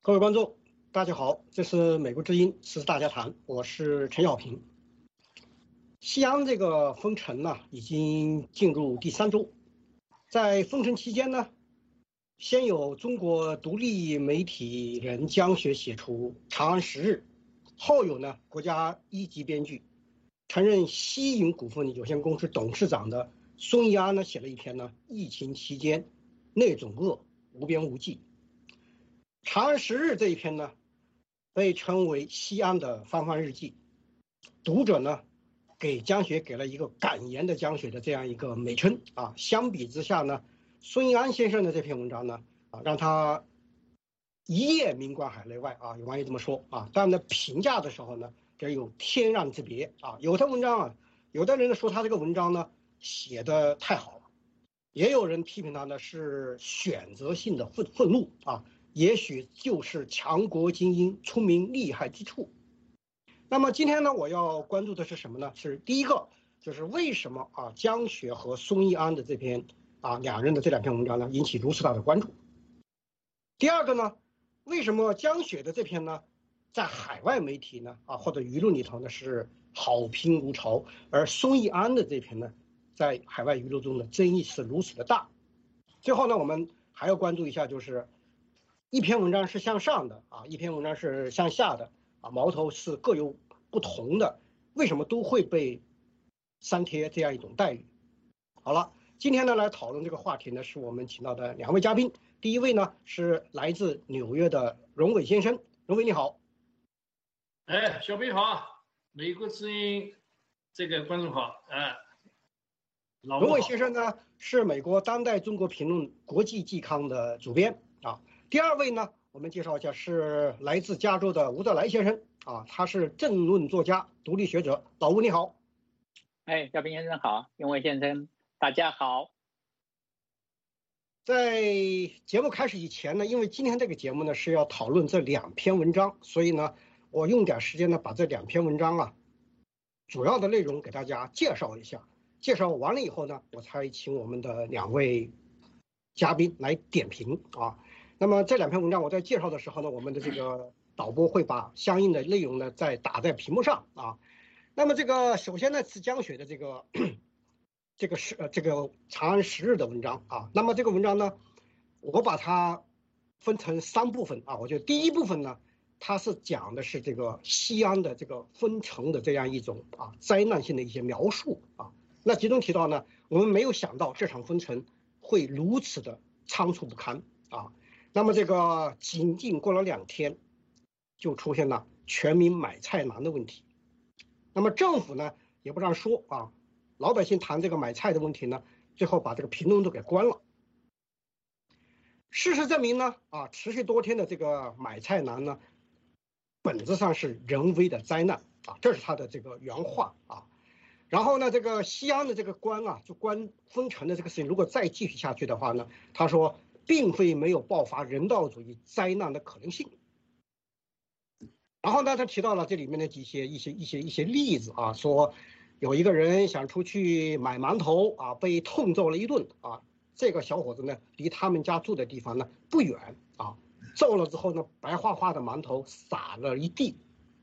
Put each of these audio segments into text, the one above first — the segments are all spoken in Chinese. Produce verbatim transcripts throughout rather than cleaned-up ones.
各位观众，大家好，这是美国之音时事大家谈，我是陈小平。西安这个封城呢，已经进入第三周。在封城期间呢，先有中国独立媒体人江雪写出《长安十日》，后有呢国家一级编剧、曾任西影股份有限公司董事长的孙一安呢写了一篇呢《疫情期间那种恶无边无际》。《长安十日》这一篇呢，被称为西安的翻番日记。读者呢，给江雪给了一个感言的江雪的这样一个美称啊。相比之下呢，孙一安先生的这篇文章呢，啊，让他一夜名冠海内外啊，有网友这么说啊。但呢，评价的时候呢，这有天壤之别啊。有的文章啊，有的人呢说他这个文章呢写的太好了，也有人批评他呢是选择性的愤愤怒啊。也许就是强国精英聪明厉害之处。那么今天呢，我要关注的是什么呢？是第一个，就是为什么啊江雪和孙一安的这篇啊两人的这两篇文章呢引起如此大的关注。第二个呢，为什么江雪的这篇呢在海外媒体呢啊或者舆论里头呢是好评如潮，而孙一安的这篇呢在海外舆论中的争议是如此的大。最后呢，我们还要关注一下，就是一篇文章是向上的啊，一篇文章是向下的啊，矛头是各有不同的，为什么都会被删帖这样一种待遇？好了，今天呢来讨论这个话题呢，是我们请到的两位嘉宾。第一位呢是来自纽约的荣伟先生，荣伟你好。 哎，小飞好，美国之音这个观众好，哎，老荣伟先生呢是美国当代中国评论国际季刊的主编啊。第二位呢，我们介绍一下是来自加州的吴德来先生啊，他是政论作家、独立学者。老吴你好。 哎，小平先生好，永伟先生大家好。 在节目开始以前呢，因为今天这个节目呢是要讨论这两篇文章，所以呢，我用点时间呢把这两篇文章啊主要的内容给大家介绍一下。介绍完了以后呢，我才请我们的两位嘉宾来点评啊。那么这两篇文章我在介绍的时候呢，我们的这个导播会把相应的内容呢再打在屏幕上啊。那么这个首先呢是江雪的这个这个是呃这个长安十日的文章啊。那么这个文章呢，我把它分成三部分啊。我觉得第一部分呢，它是讲的是这个西安的这个封城的这样一种啊灾难性的一些描述啊。那其中提到呢，我们没有想到这场封城会如此的仓促不堪啊。那么这个仅仅过了两天，就出现了全民买菜难的问题。那么政府呢也不让说啊，老百姓谈这个买菜的问题呢，最后把这个评论都给关了。事实证明呢，啊，持续多天的这个买菜难呢，本质上是人为的灾难啊，这是他的这个原话啊。然后呢，这个西安的这个关啊，就关封城的这个事情，如果再继续下去的话呢，他说并非没有爆发人道主义灾难的可能性。然后呢，他提到了这里面的一些一些一些一些例子啊，说有一个人想出去买馒头啊，被痛揍了一顿啊。这个小伙子呢，离他们家住的地方呢不远啊，揍了之后呢，白花花的馒头撒了一地。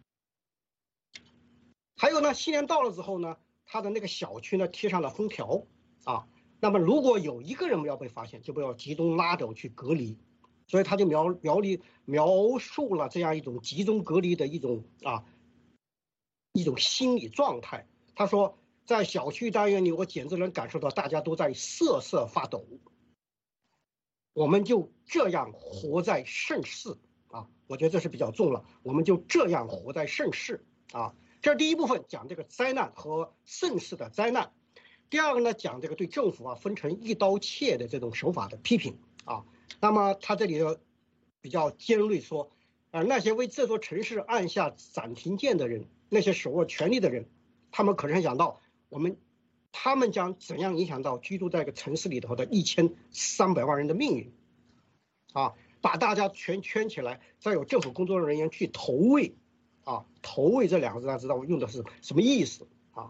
还有呢，新年到了之后呢，他的那个小区呢贴上了封条啊。那么如果有一个人要被发现，就不要集中拉走去隔离。所以他就描描离描述了这样一种集中隔离的一种啊一种心理状态。他说，在小区单元里，我简直能感受到大家都在瑟瑟发抖。我们就这样活在盛世啊，我觉得这是比较重了。我们就这样活在盛世啊，这是第一部分，讲这个灾难和盛世的灾难。第二个呢，讲这个对政府啊分成一刀切的这种手法的批评啊。那么他这里的比较尖锐说，呃，那些为这座城市按下暂停键的人，那些手握权力的人，他们可能想到我们，他们将怎样影响到居住在一个城市里头的一千三百万人的命运，啊，把大家全圈起来，再有政府工作人员去投喂，啊，投喂这两个字大家知道我用的是什么意思啊？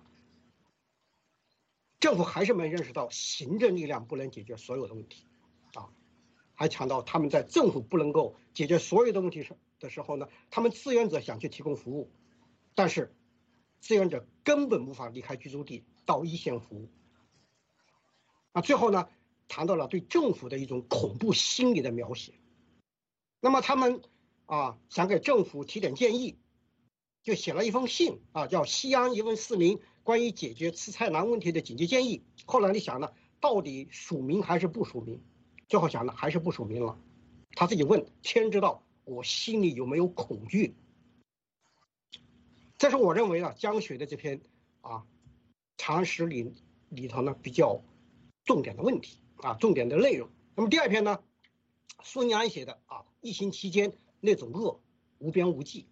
政府还是没认识到行政力量不能解决所有的问题，啊。 还强调他们在政府不能够解决所有的问题的时候呢，他们志愿者想去提供服务，但是志愿者根本无法离开居住地到一线服务。啊，最后呢，谈到了对政府的一种恐怖心理的描写。那么他们啊想给政府提点建议，就写了一封信啊，叫《西安一问市民关于解决吃菜难问题的紧急建议》。后来你想呢，到底署名还是不署名？最后想呢，还是不署名了。他自己问：天知道我心里有没有恐惧？这是我认为啊，江雪的这篇啊长安十里里头呢比较重点的问题啊，重点的内容。那么第二篇呢，孙安写的啊，疫情期间那种恶无边无际。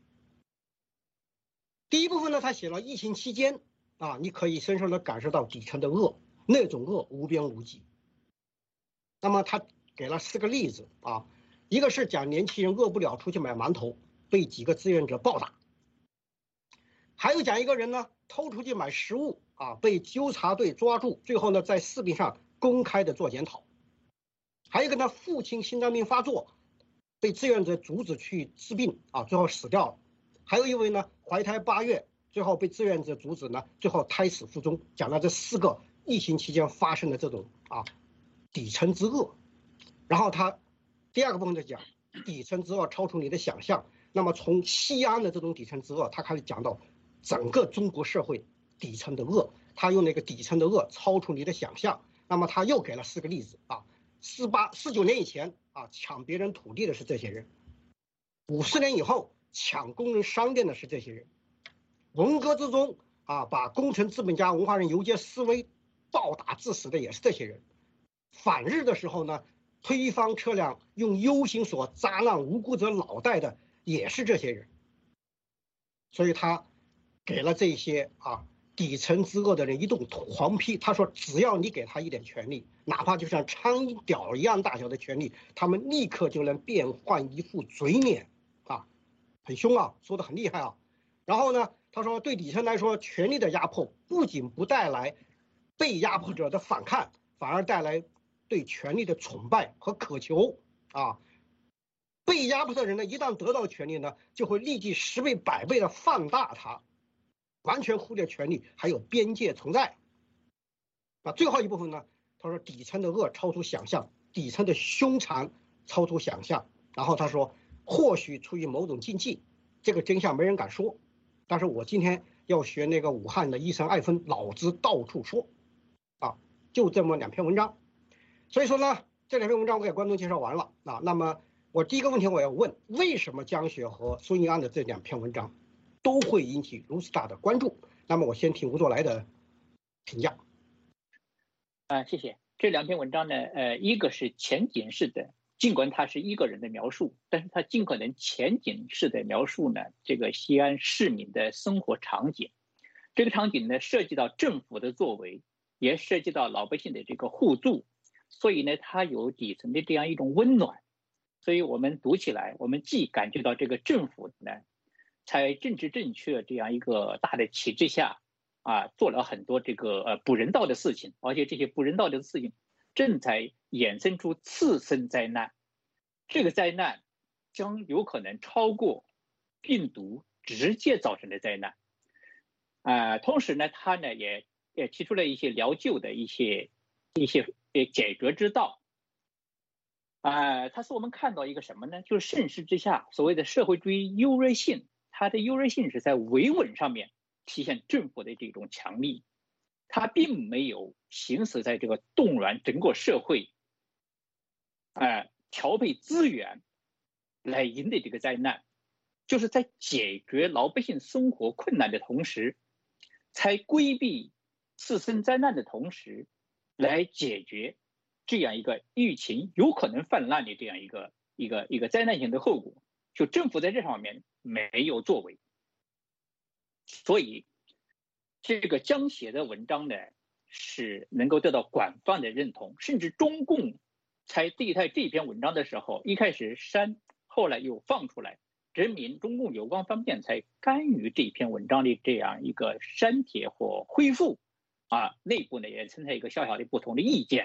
第一部分呢，他写了疫情期间啊，你可以深深的感受到底层的恶，那种恶无边无际。那么他给了四个例子啊，一个是讲年轻人饿不了出去买馒头，被几个志愿者暴打；还有讲一个人呢偷出去买食物啊，被纠察队抓住，最后呢在视频上公开的做检讨；还有一个呢，父亲心脏病发作，被志愿者阻止去治病啊，最后死掉了；还有一位呢怀胎八月，最后被志愿者阻止呢，最后胎死腹中。讲了这四个疫情期间发生的这种啊底层之恶。然后他第二个部分就讲底层之恶超出你的想象。那么从西安的这种底层之恶，他开始讲到整个中国社会底层的恶，他用那个底层的恶超出你的想象。那么他又给了四个例子啊，四八四九年以前啊抢别人土地的是这些人，五十年以后抢工人商店的是这些人，文革之中啊把工程资本家文化人游街示威暴打致死的也是这些人，反日的时候呢推翻车辆用 U 型锁扎烂无辜者脑袋的也是这些人。所以他给了这些啊底层之恶的人一顿狂批。他说只要你给他一点权利，哪怕就像苍蝇屌一样大小的权利，他们立刻就能变换一副嘴脸啊，很凶啊，说得很厉害啊。然后呢他说对底层来说，权力的压迫不仅不带来被压迫者的反抗，反而带来对权力的崇拜和渴求啊。被压迫的人呢，一旦得到权力呢，就会立即十倍百倍的放大它，完全忽略权力还有边界存在。那最后一部分呢，他说底层的恶超出想象，底层的凶残超出想象。然后他说，或许出于某种禁忌，这个真相没人敢说，但是我今天要学那个武汉的医生艾芬，老子到处说啊，就这么两篇文章。所以说呢，这两篇文章我给观众介绍完了啊。那么我第一个问题我要问，为什么江雪和孙一安的这两篇文章都会引起如此大的关注？那么我先听吴作来的评价。 啊、呃，谢谢。这两篇文章呢，呃，一个是前景式的，尽管它是一个人的描述，但是它尽可能前景式的描述呢，这个西安市民的生活场景。这个场景呢，涉及到政府的作为，也涉及到老百姓的这个互助，所以呢，它有底层的这样一种温暖。所以我们读起来，我们既感觉到这个政府呢，在政治正确这样一个大的旗帜下，啊，做了很多这个呃不人道的事情，而且这些不人道的事情正在衍生出次生灾难，这个灾难将有可能超过病毒直接造成的灾难。啊、呃，同时呢，他呢也也提出了一些疗救的一些一些呃解决之道。啊、呃，他使我们看到一个什么呢？就是盛世之下所谓的社会主义优越性，它的优越性是在维稳上面体现政府的这种强力，它并没有行使在这个动员整个社会，呃，调配资源来应对这个灾难，就是在解决老百姓生活困难的同时，在规避次生灾难的同时，来解决这样一个疫情有可能泛滥的这样一个一个一个灾难性的后果。就政府在这方面没有作为，所以这个江写的文章呢是能够得到广泛的认同，甚至中共在对待这篇文章的时候，一开始删，后来又放出来，证明中共有关方面才干预这篇文章的这样一个删帖或恢复啊，内部呢也存在一个小小的不同的意见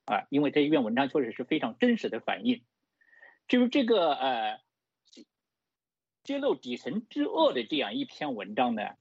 啊，因为这一篇文章确实是非常真实的反映。至于这个呃揭露底层之恶的这样一篇文章呢，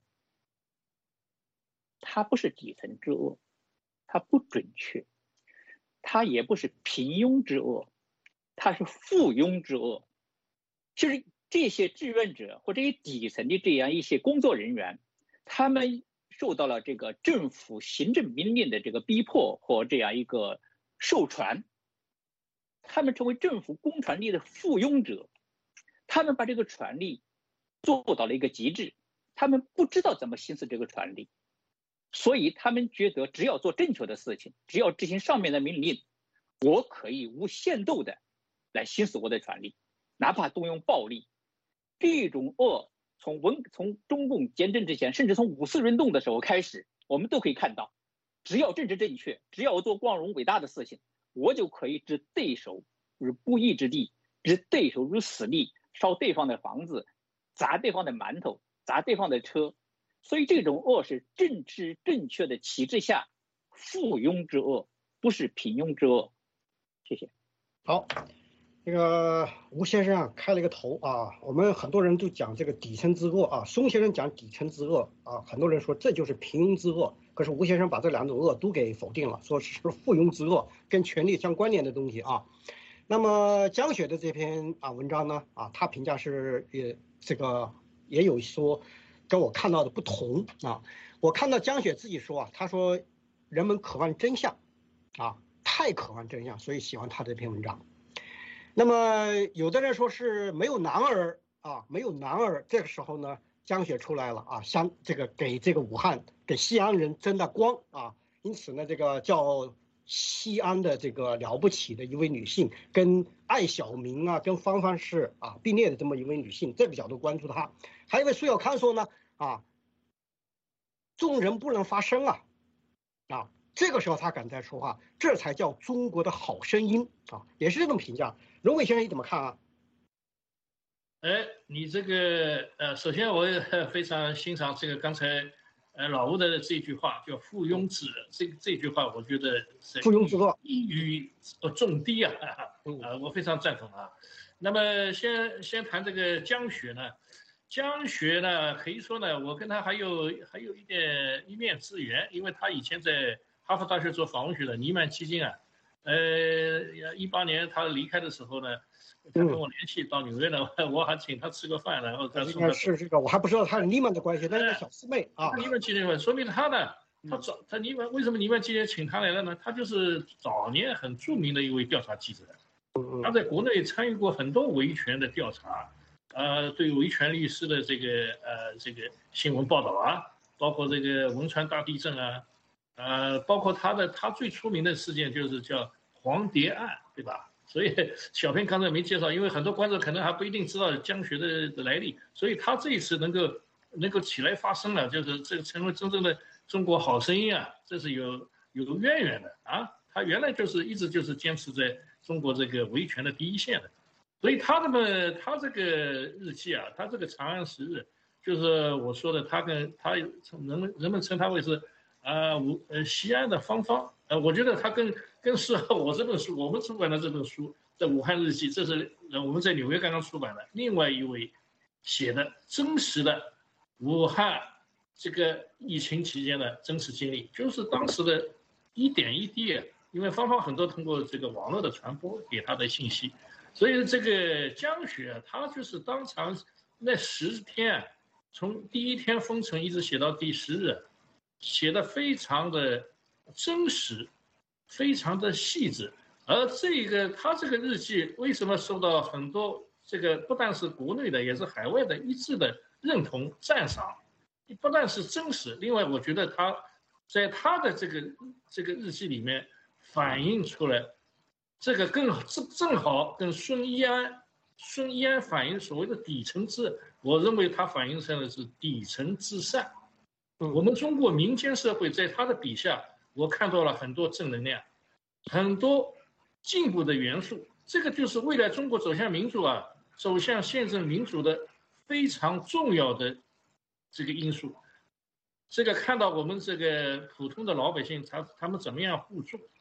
它不是底层之恶，它不准确，它也不是平庸之恶，它是附庸之恶。就是这些志愿者或者一底层的这样一些工作人员，他们受到了这个政府行政命令的这个逼迫和这样一个授传，他们成为政府公权力的附庸者，他们把这个权力做到了一个极致，他们不知道怎么行使这个权力，所以他们觉得只要做正确的事情，只要执行上面的命令，我可以无限度的来行使我的权利，哪怕动用暴力。这种恶从文从中共建政之前，甚至从五四运动的时候开始，我们都可以看到，只要政治正确，只要我做光荣伟大的事情，我就可以置对手于不义之地，置对手于死地，烧对方的房子，砸对方的馒头，砸对方的车。所以这种恶是政治正确的旗帜下附庸之恶，不是平庸之恶。谢谢。 好，那个吴先生啊开了一个头啊，我们很多人都讲这个底层之恶啊，宋先生讲底层之恶啊，很多人说这就是平庸之恶，可是吴先生把这两种恶都给否定了，说是附庸之恶，跟权力相关联的东西啊。那么江雪的这篇啊文章呢啊，他评价是也这个也有说跟我看到的不同啊。我看到江雪自己说啊，他说人们渴望真相啊，太渴望真相，所以喜欢他这篇文章。那么有的人说是没有男儿啊，没有男儿，这个时候呢，江雪出来了啊，相这个给这个武汉给西安人争了光啊，因此呢，这个叫西安的这个了不起的一位女性，跟艾晓明啊，跟方方是啊并列的这么一位女性，这个角度关注她。还有一位苏小康说呢啊，众人不能发声啊啊。这个时候他敢再说话，这才叫中国的好声音啊，也是这种评价。荣伟先生你怎么看啊？ 哎，你这个呃，首先我也非常欣赏这个刚才呃老吴的这句话，叫附庸之恶。这这句话我觉得是附庸之恶， 一语中的啊，啊，我非常赞同啊。那么先先谈这个江雪呢，江雪呢可以说呢，我跟他还有还有一点一面之缘，因为他以前在哈佛大学做访问学的尼曼基金啊，呃，一八年他离开的时候呢，他跟我联系到纽约呢，我还请他吃个饭，然后他应该是这个，我还不知道他是尼曼的关系，但是小师妹啊。 尼曼基金说明他呢，他早他尼曼为什么尼曼基金请他来了呢？他就是早年很著名的一位调查记者，他在国内参与过很多维权的调查，呃，对维权律师的这个呃这个新闻报道啊，包括这个汶川大地震啊。呃，包括他的他最出名的事件就是叫黄蝶案，对吧？所以小平刚才没介绍，因为很多观众可能还不一定知道江雪的的来历，所以他这一次能够能够起来发声了，就是这个成为真正的中国好声音啊，这是有有渊源的啊。他原来就是一直就是坚持在中国这个维权的第一线的，所以他这么他这个日记啊，他这个长安十日，就是我说的，他跟他人们人们称他为是。啊，武呃西安的芳芳，呃，我觉得他更更适合我这本书，我们出版的这本书在武汉日记，这是呃我们在纽约刚刚出版的，另外一位写的真实的武汉这个疫情期间的真实经历，就是当时的一点一滴，因为芳芳很多通过这个网络的传播给他的信息，所以这个江雪他就是当场那十天，从第一天封城一直写到第十日。写的非常的真实，非常的细致，而这个他这个日记为什么受到很多这个不但是国内的，也是海外的一致的认同赞赏，不但是真实，另外我觉得他在他的这个这个日记里面反映出来，这个更正正好跟孙一安孙一安反映所谓的底层之，我认为他反映出来的是底层之善。我们中国民间社会在他的笔下，我看到了很多正能量，很多进步的元素。这个就是未来中国走向民主啊，走向宪政民主的非常重要的这个因素。这个看到我们这个普通的老百姓，他他们怎么样互助，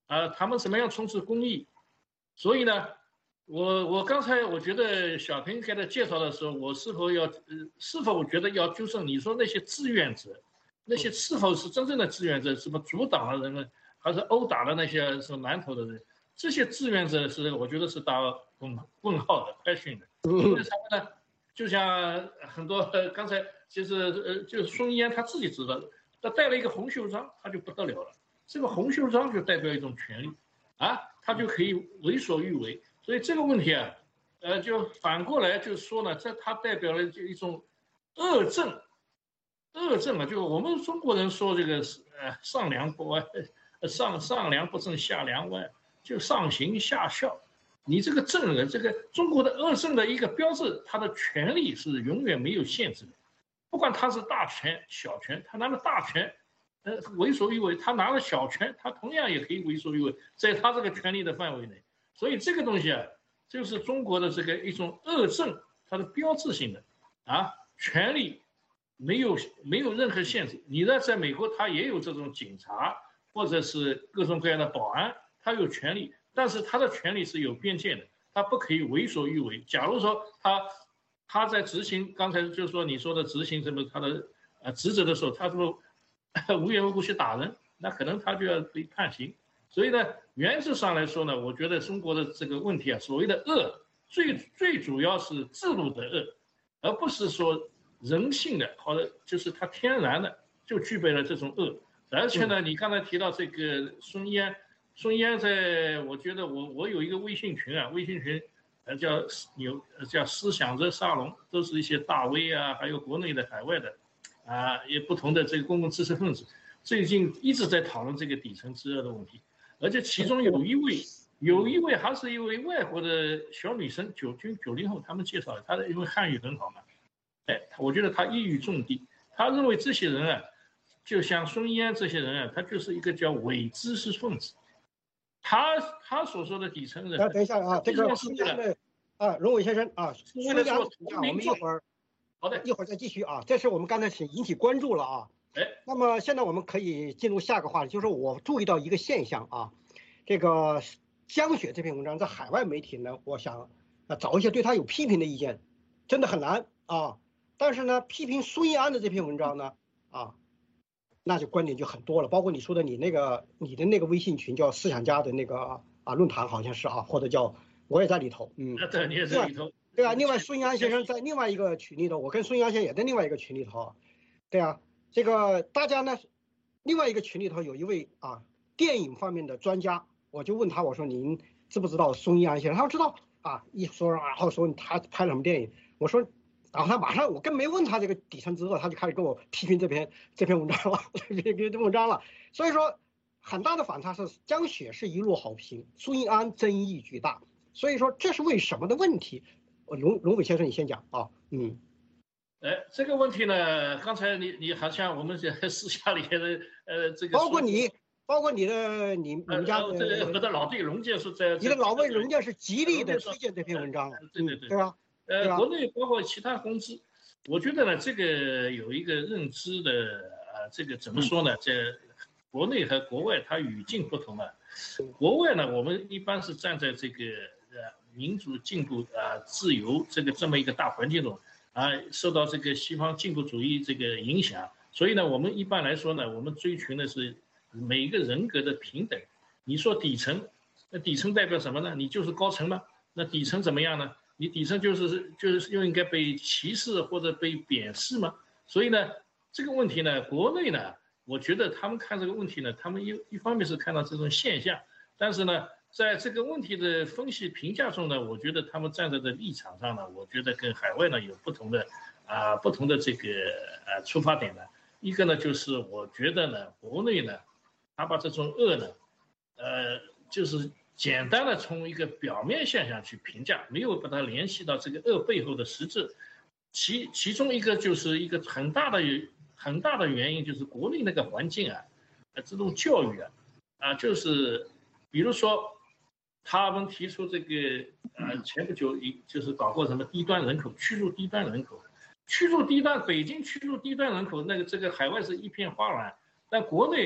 啊，他们怎么样从事公益？所以呢，我我刚才我觉得小平给他介绍的时候，我是否要呃是否我觉得要纠正你说那些志愿者，那些是否是真正的志愿者，什么阻挡了人们，还是殴打了那些什么馒头的人？这些志愿者是我觉得是打问问号的 question 的，因为他们呢，就像很多刚才其实呃就是孙一安他自己知道的，他带了一个红袖章，他就不得了了。这个红袖章就代表一种权利，啊，他就可以为所欲为。所以这个问题啊，呃，就反过来就说呢，这它代表了一种恶政，恶政啊，就我们中国人说这个呃上梁不歪，上上梁不正下梁歪，就上行下效。你这个政人，这个中国的恶政的一个标志，他的权力是永远没有限制的，不管他是大权小权，他拿了大权。呃，为所欲为，他拿了小权，他同样也可以为所欲为，在他这个权力的范围内。所以这个东西啊，就是中国的这个一种恶政，它的标志性的啊，权力没有没有任何限制。你呢，在美国，他也有这种警察或者是各种各样的保安，他有权利，但是他的权利是有边界的，他不可以为所欲为。假如说他他在执行刚才就是说你说的执行什么他的呃职责的时候，他说。无缘无故去打人，那可能他就要被判刑。所以呢，原则上来说呢，我觉得中国的这个问题啊，所谓的恶，最最主要是制度的恶，而不是说人性的，或者就是它天然的就具备了这种恶。而且呢，你刚才提到这个孙一安，孙一安在，我觉得我我有一个微信群啊，微信群，呃叫有叫思想者沙龙，都是一些大 V 啊，还有国内的、海外的。啊，也不同的这个公共知识分子最近一直在讨论这个底层之恶的问题，而且其中有一位，有一位还是一位外国的小女生，九九九零后，他们介绍的，她的因为汉语很好嘛，哎，我觉得她一语中的，她认为这些人啊，就像孙一安这些人啊，他就是一个叫伪知识分子，他他所说的底层人， 等一下啊，这个孙一安的啊，荣伟先生啊，孙一安的我们一会儿。 好的， 一会儿再继续啊。这是我们刚才引起关注了啊。 哎， 那么现在我们可以进入下个话题，就是我注意到一个现象啊，这个江雪这篇文章在海外媒体呢，我想啊找一些对他有批评的意见，真的很难啊。但是呢，批评孙一安的这篇文章呢，啊，那就观点就很多了，包括你说的你那个你的那个微信群叫思想家的那个啊论坛好像是啊，或者叫我也在里头，嗯， 对，你也在里头。 对啊，另外孙一安先生在另外一个群里头，我跟孙一安先生也在另外一个群里头，对啊，这个大家呢，另外一个群里头有一位啊电影方面的专家，我就问他，我说您知不知道孙一安先生？他说知道啊，一说然后说他拍了什么电影，我说，然后他马上我更没问他这个底层之恶，他就开始跟我批评这篇这篇文章了，这篇文章了，所以说很大的反差是江雪是一路好评，孙一安争议巨大，所以说这是为什么的问题。荣荣伟先生，你先讲啊，嗯， 哎，这个问题呢，刚才你你好像我们在私下里的呃这个， 包括你，包括你的你你们家的， 我的老弟龙健是在， 你的老魏龙健是极力的推荐这篇文章， 对对对， 对吧？ 呃，国内包括其他公司，我觉得呢，这个有一个认知的呃，这个怎么说呢？在国内和国外它语境不同啊，国外呢，我们一般是站在这个呃。民主进步啊，自由这个这么一个大环境中啊，受到这个西方进步主义这个影响，所以呢，我们一般来说呢，我们追寻的是每一个人格的平等。你说底层，那底层代表什么呢？你就是高层吗？那底层怎么样呢？你底层就是就是又应该被歧视或者被贬视吗？所以呢，这个问题呢，国内呢，我觉得他们看这个问题呢，他们一一方面是看到这种现象，但是呢。在这个问题的分析评价中呢，我觉得他们站在的立场上呢，我觉得跟海外呢有不同的啊、呃、不同的这个呃出发点呢。一个呢就是我觉得呢，国内呢，他把这种恶呢，呃，就是简单的从一个表面现象去评价，没有把它联系到这个恶背后的实质。其其中一个就是一个很大的很大的原因就是国内那个环境啊，呃，这种教育啊，啊、呃，就是比如说。他们提出这个，呃，前不久一就是搞过什么低端人口驱逐低端人口，驱逐低端，北京驱逐低端人口，那个这个海外是一片哗然，但国内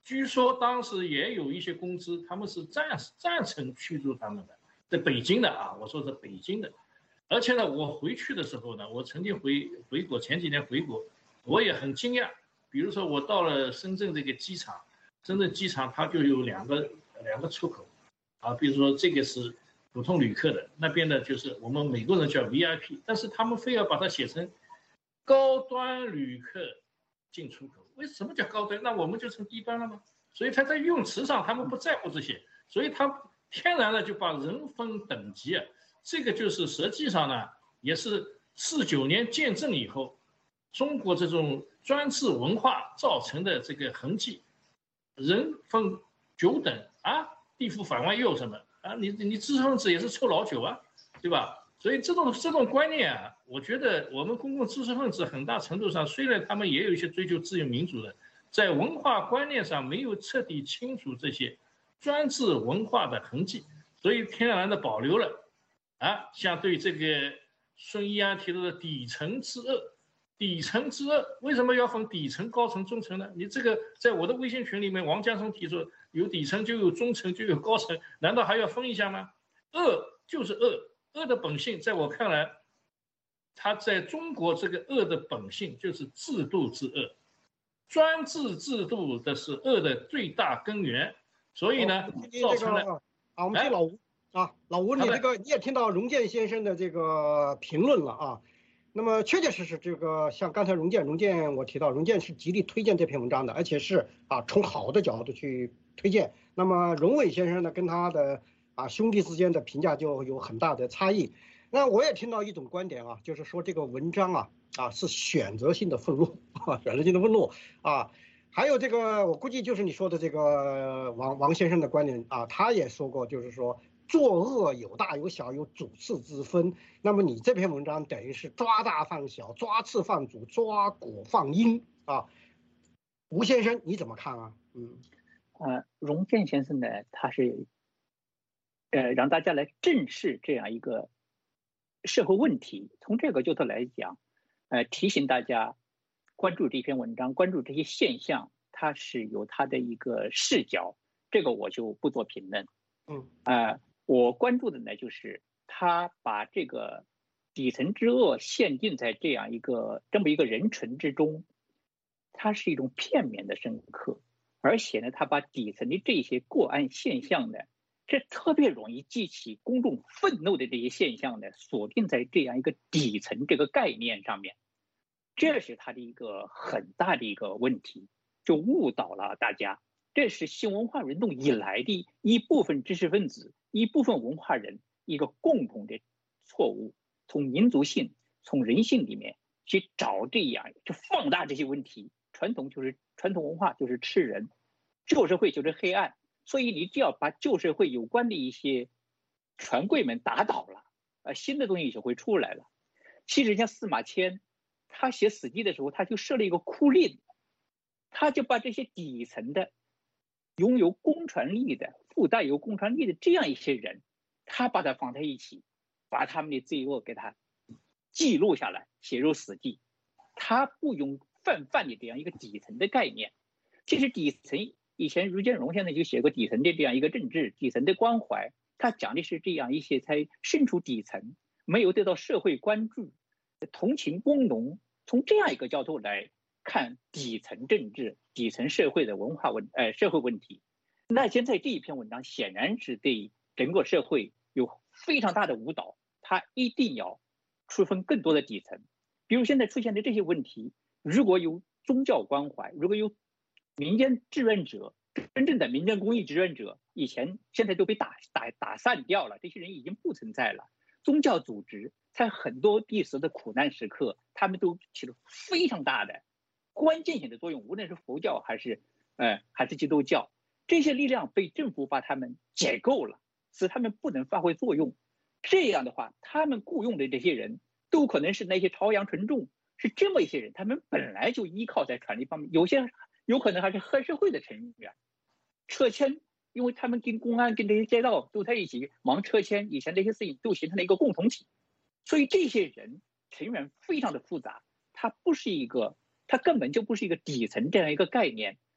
据说当时也有一些公知，他们是赞赞成驱逐他们的，在北京的啊，我说是北京的。而且呢，我回去的时候呢，我曾经回回国，前几年回国，我也很惊讶。比如说我到了深圳这个机场，深圳机场它就有两个两个出口，啊，比如说这个是普通旅客的，那边呢就是我们美国人叫 V I P， 但是他们非要把它写成高端旅客进出口。为什么叫高端？那我们就成低端了吗？所以他在用词上他们不在乎这些，所以他天然的就把人分等级啊。这个就是实际上呢，也是四九年建政以后，中国这种专制文化造成的这个痕迹。人分九等啊，地府反外又有什么啊？你你知识分子也是抽老九啊，对吧？所以这种这种观念啊，我觉得我们公共知识分子很大程度上，虽然他们也有一些追求自由民主的，在文化观念上没有彻底清除这些专制文化的痕迹，所以天然的保留了。啊，像对这个孙一安提出的底层之恶，底层之恶为什么要分底层、高层、中层呢？你这个在我的微信群里面，王江松提出有底层就有中层就有高层，难道还要分一下吗？恶就是恶，恶的本性在我看来，它在中国这个恶的本性就是制度之恶，专制制度的是恶的最大根源，所以呢，造成了啊，我们听老吴。啊，老吴，你这个你也听到荣建先生的这个评论了啊。那么确确实实，这个像刚才荣建，荣建我提到，荣建是极力推荐这篇文章的，而且是啊从好的角度去推荐。那么荣伟先生呢，跟他的啊兄弟之间的评价就有很大的差异。那我也听到一种观点啊，就是说这个文章啊啊是选择性的愤怒啊，选择性的愤怒啊。还有这个，我估计就是你说的这个王王先生的观点啊，他也说过，就是说。作恶有大有小，有主次之分。那么你这篇文章等于是抓大放小，抓次放主，抓果放因啊。吴先生你怎么看啊？嗯， 呃，荣建先生呢，他是呃让大家来正视这样一个社会问题。从这个角度来讲，呃，提醒大家关注这篇文章，关注这些现象，它是有它的一个视角。这个我就不做评论。 嗯， 啊、呃。我关注的呢，就是他把这个底层之恶限定在这样一个这么一个人群之中，它是一种片面的深刻，而且呢，他把底层的这些过案现象呢，这特别容易激起公众愤怒的这些现象呢，锁定在这样一个底层这个概念上面，这是他的一个很大的一个问题，就误导了大家。这是新文化运动以来的一部分知识分子、一部分文化人一个共同的错误，从民族性、从人性里面去找这样，去放大这些问题。传统就是传统文化就是吃人，旧社会就是黑暗，所以你只要把旧社会有关的一些权贵们打倒了，呃，新的东西就会出来了。其实像司马迁，他写《史记》的时候，他就设了一个酷令，他就把这些底层的。拥有公传力的、附带有公传力的这样一些人，他把它放在一起，把他们的罪恶给他记录下来，写入《史记》。他不用泛泛的这样一个底层的概念。其实底层以前卢建荣先生就写过底层的这样一个政治、底层的关怀，他讲的是这样一些才身处底层、没有得到社会关注、同情工农，从这样一个角度来看底层政治、底层社会的文化问呃社会问题。那现在这一篇文章显然是对整个社会有非常大的误导，它一定要区分更多的底层。比如现在出现的这些问题，如果有宗教关怀，如果有民间志愿者，真正的民间公益志愿者，以前现在都被打打打散掉了，这些人已经不存在了。宗教组织在很多历史的苦难时刻，他们都起了非常大的关键性的作用，无论是佛教还是呃还是基督教，这些力量被政府把他们解构了，使他们不能发挥作用。这样的话，他们雇佣的这些人都可能是那些朝阳群众，是这么一些人，他们本来就依靠在权力方面，有些有可能还是黑社会的成员。撤迁，因为他们跟公安跟这些街道都在一起忙撤迁，以前这些事情都形成了一个共同体，所以这些人成员非常的复杂，它不是一个，它根本就不是一个底层这样一个概念，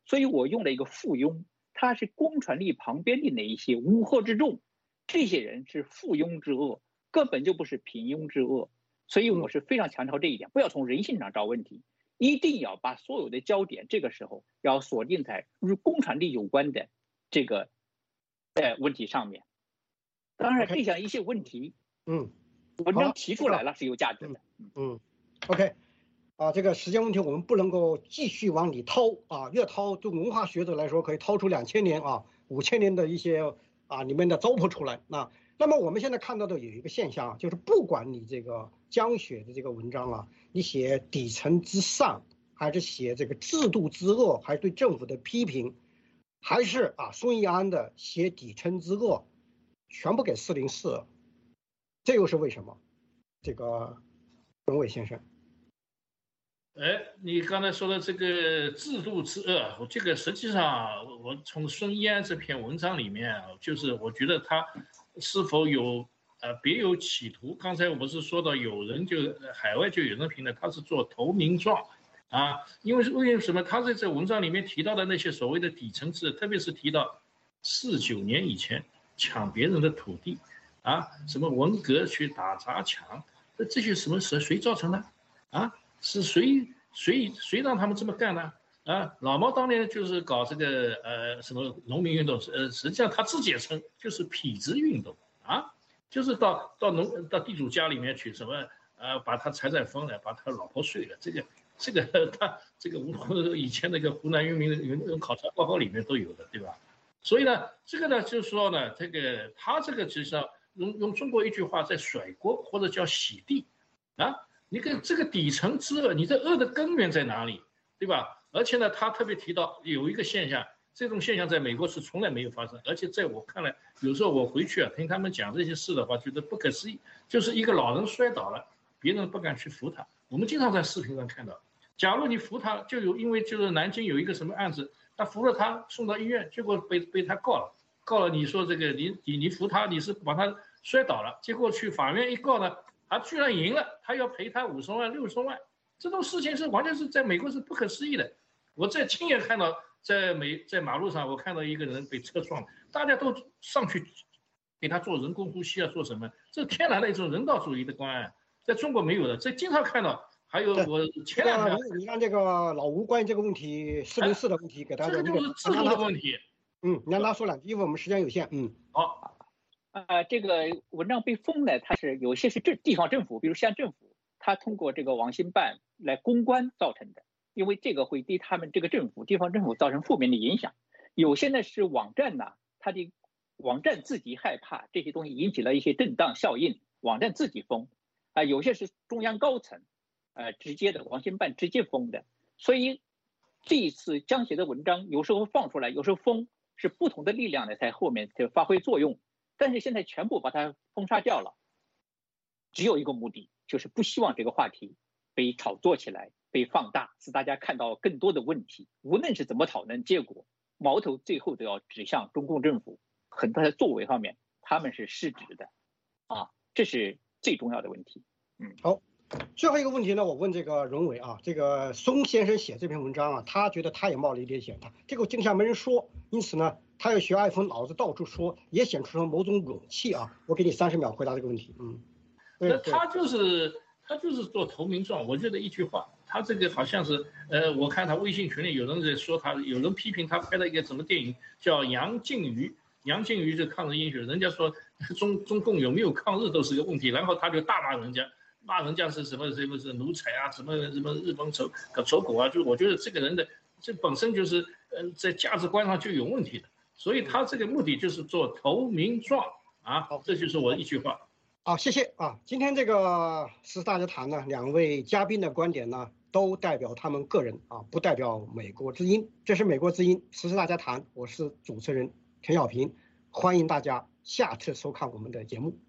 所以我用了一个附庸，他是公权力旁边的那一些乌合之众，这些人是附庸之恶，根本就不是平庸之恶。所以我是非常强调这一点，不要从人性上找问题，一定要把所有的焦点这个时候要锁定在与公权力有关的这个呃问题上面。当然，这样一些问题， 嗯， 文章提出来了是有价值的。 嗯 ，OK， 啊，这个时间问题我们不能够继续往里掏啊，越掏对文化学者来说可以掏出两千年啊、五千年的一些啊里面的糟粕出来。那那么我们现在看到的有一个现象啊，就是不管你这个江雪的这个文章啊，你写底层之上，还是写这个制度之恶，还是对政府的批评，还是啊孙一安的写底层之恶，全部给四零四了，这又是为什么？这个文伟先生。 哎，你刚才说的这个制度之恶，这个实际上我从孙一安这篇文章里面，就是我觉得他是否有呃别有企图。刚才我不是说到有人就海外就有人评论他是做投名状啊，因为为什么他在这文章里面提到的那些所谓的底层制，特别是提到四九年以前抢别人的土地啊，什么文革去打砸抢，这这些什么谁谁造成的啊？是谁谁谁让他们这么干呢？啊，老毛当年就是搞这个呃什么农民运动，呃实际上他自己也称就是痞子运动啊，就是到到农到地主家里面去什么呃把他财产分了，把他老婆睡了，这个这个他这个以前那个湖南渔民人考察报告里面都有的，对吧？所以呢，这个呢就是说呢，这个他这个实际上用用中国一句话在甩锅或者叫洗地啊。你跟这个底层之恶，你这恶的根源在哪里，对吧？而且呢，他特别提到有一个现象，这种现象在美国是从来没有发生，而且在我看来，有时候我回去啊听他们讲这些事的话，觉得不可思议。就是一个老人摔倒了，别人不敢去扶他。我们经常在视频上看到，假如你扶他，就有因为就是南京有一个什么案子，他扶了他送到医院，结果被被他告了，告了你说这个你你你扶他，你是把他摔倒了，结果去法院一告呢。他居然赢了，他要赔他五十万、六十万，这种事情是完全是在美国是不可思议的。我在亲眼看到，在美在马路上，我看到一个人被车撞，大家都上去给他做人工呼吸啊，做什么？这是天然的一种人道主义的关爱，在中国没有的，这经常看到。还有我前两天， 你让这个老吴关于这个问题四零四的问题给大家， 这个就是制度的问题。 嗯，你让他说两句，因为我们时间有限。嗯， 好。呃，这个文章被封呢，它是有些是政地方政府，比如县政府，它通过这个网信办来公关造成的，因为这个会对他们这个政府、地方政府造成负面的影响。有些呢是网站呢，它的网站自己害怕这些东西引起了一些震荡效应，网站自己封啊、呃，有些是中央高层，呃，直接的网信办直接封的。所以这一次江写的文章有时候放出来，有时候封，是不同的力量呢在后面就发挥作用。但是现在全部把它封杀掉了，只有一个目的，就是不希望这个话题被炒作起来、被放大，使大家看到更多的问题。无论是怎么讨论，结果矛头最后都要指向中共政府，很多的作为方面他们是失职的，啊，这是最重要的问题。嗯， 好，最后一个问题呢，我问这个荣伟啊，这个松先生写这篇文章啊，他觉得他也冒了一点险，他这个镜下没人说，因此呢。他要学爱疯，脑子到处说，也显出了某种勇气啊！我给你三十秒回答这个问题。嗯， 那他就是他就是做投名状，我觉得一句话，他这个好像是呃，我看他微信群里有人在说他，有人批评他拍了一个什么电影叫《杨靖宇》，杨靖宇是抗日英雄，人家说中中共有没有抗日都是个问题，然后他就大骂人家，骂人家是什么什么是奴才啊，什么什么日本走走狗啊，就我觉得这个人的这本身就是呃在价值观上就有问题的。所以他这个目的就是做投名状啊，这就是我一句话。 好，谢谢啊。今天这个时事大家谈呢，两位嘉宾的观点呢，都代表他们个人啊，不代表美国之音。这是美国之音时事大家谈，我是主持人陈小平，欢迎大家下次收看我们的节目。